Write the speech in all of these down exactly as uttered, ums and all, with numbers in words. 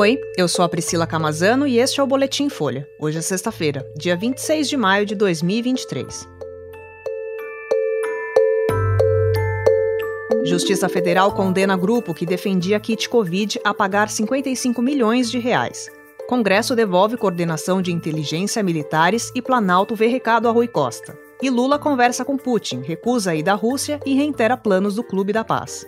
Oi, eu sou a Priscila Camazano e este é o Boletim Folha. Hoje é sexta-feira, dia vinte e seis de maio de dois mil e vinte e três. Justiça Federal condena grupo que defendia kit Covid a pagar cinquenta e cinco milhões de reais. Congresso devolve coordenação de inteligência a militares e Planalto vê recado a Rui Costa. E Lula conversa com Putin, recusa a ida à Rússia e reitera planos do Clube da Paz.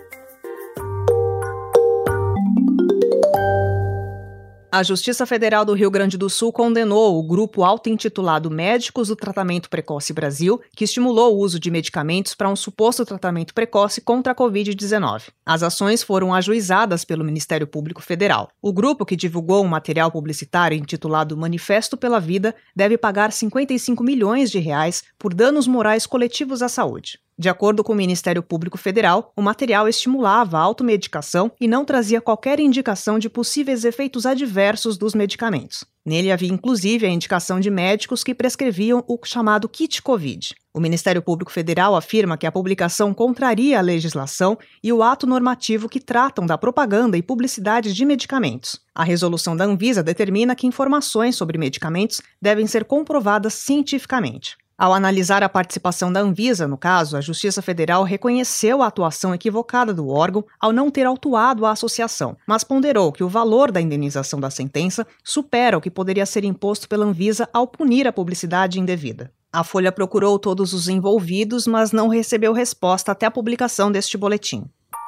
A Justiça Federal do Rio Grande do Sul condenou o grupo auto-intitulado Médicos do Tratamento Precoce Brasil, que estimulou o uso de medicamentos para um suposto tratamento precoce contra a covid dezenove. As ações foram ajuizadas pelo Ministério Público Federal. O grupo, que divulgou um material publicitário intitulado Manifesto pela Vida, deve pagar cinquenta e cinco milhões de reais por danos morais coletivos à saúde. De acordo com o Ministério Público Federal, o material estimulava a automedicação e não trazia qualquer indicação de possíveis efeitos adversos dos medicamentos. Nele havia inclusive a indicação de médicos que prescreviam o chamado kit Covid. O Ministério Público Federal afirma que a publicação contraria a legislação e o ato normativo que tratam da propaganda e publicidade de medicamentos. A resolução da Anvisa determina que informações sobre medicamentos devem ser comprovadas cientificamente. Ao analisar a participação da Anvisa no caso, a Justiça Federal reconheceu a atuação equivocada do órgão ao não ter autuado a associação, mas ponderou que o valor da indenização da sentença supera o que poderia ser imposto pela Anvisa ao punir a publicidade indevida. A Folha procurou todos os envolvidos, mas não recebeu resposta até a publicação deste boletim.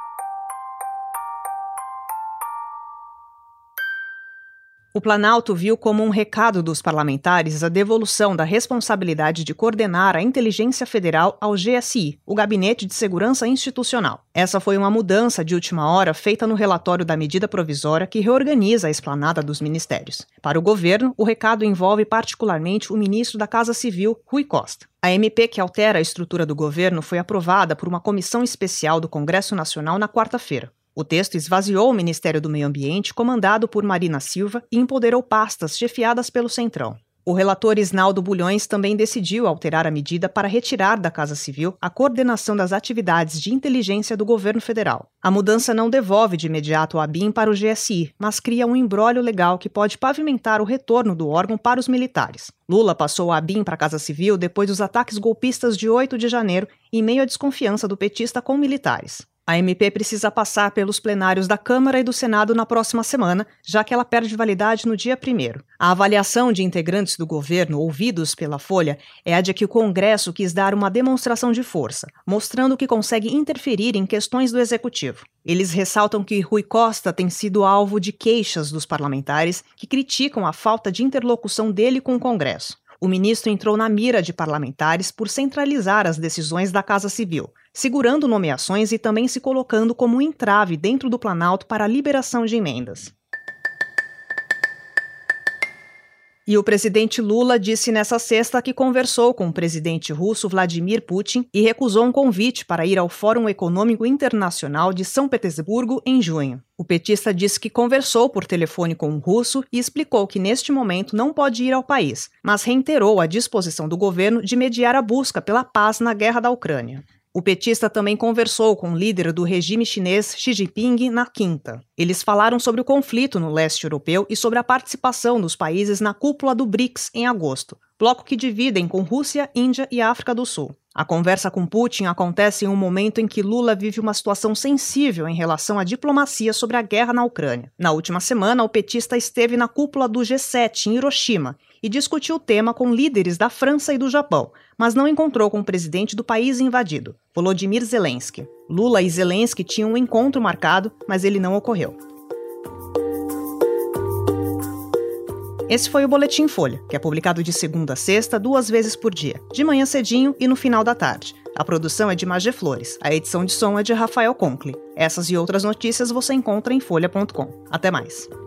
O Planalto viu como um recado dos parlamentares a devolução da responsabilidade de coordenar a inteligência federal ao G S I, o Gabinete de Segurança Institucional. Essa foi uma mudança de última hora feita no relatório da medida provisória que reorganiza a esplanada dos ministérios. Para o governo, o recado envolve particularmente o ministro da Casa Civil, Rui Costa. A M P que altera a estrutura do governo foi aprovada por uma comissão especial do Congresso Nacional na quarta-feira. O texto esvaziou o Ministério do Meio Ambiente, comandado por Marina Silva, e empoderou pastas chefiadas pelo Centrão. O relator Isnaldo Bulhões também decidiu alterar a medida para retirar da Casa Civil a coordenação das atividades de inteligência do governo federal. A mudança não devolve de imediato a ABIN para o G S I, mas cria um imbróglio legal que pode pavimentar o retorno do órgão para os militares. Lula passou a ABIN para a Casa Civil depois dos ataques golpistas de oito de janeiro, em meio à desconfiança do petista com militares. A M P precisa passar pelos plenários da Câmara e do Senado na próxima semana, já que ela perde validade no dia primeiro. A avaliação de integrantes do governo ouvidos pela Folha é a de que o Congresso quis dar uma demonstração de força, mostrando que consegue interferir em questões do Executivo. Eles ressaltam que Rui Costa tem sido alvo de queixas dos parlamentares que criticam a falta de interlocução dele com o Congresso. O ministro entrou na mira de parlamentares por centralizar as decisões da Casa Civil, segurando nomeações e também se colocando como um entrave dentro do Planalto para a liberação de emendas. E o presidente Lula disse nessa sexta que conversou com o presidente russo Vladimir Putin e recusou um convite para ir ao Fórum Econômico Internacional de São Petersburgo em junho. O petista disse que conversou por telefone com o russo e explicou que neste momento não pode ir ao país, mas reiterou a disposição do governo de mediar a busca pela paz na guerra da Ucrânia. O petista também conversou com o líder do regime chinês Xi Jinping na quinta. Eles falaram sobre o conflito no leste europeu e sobre a participação dos países na cúpula do BRICS em agosto, bloco que dividem com Rússia, Índia e África do Sul. A conversa com Putin acontece em um momento em que Lula vive uma situação sensível em relação à diplomacia sobre a guerra na Ucrânia. Na última semana, o petista esteve na cúpula do G sete em Hiroshima e discutiu o tema com líderes da França e do Japão, mas não encontrou com o presidente do país invadido, Volodymyr Zelensky. Lula e Zelensky tinham um encontro marcado, mas ele não ocorreu. Esse foi o Boletim Folha, que é publicado de segunda a sexta, duas vezes por dia, de manhã cedinho e no final da tarde. A produção é de Magé Flores, a edição de som é de Rafael Conkle. Essas e outras notícias você encontra em folha ponto com. Até mais.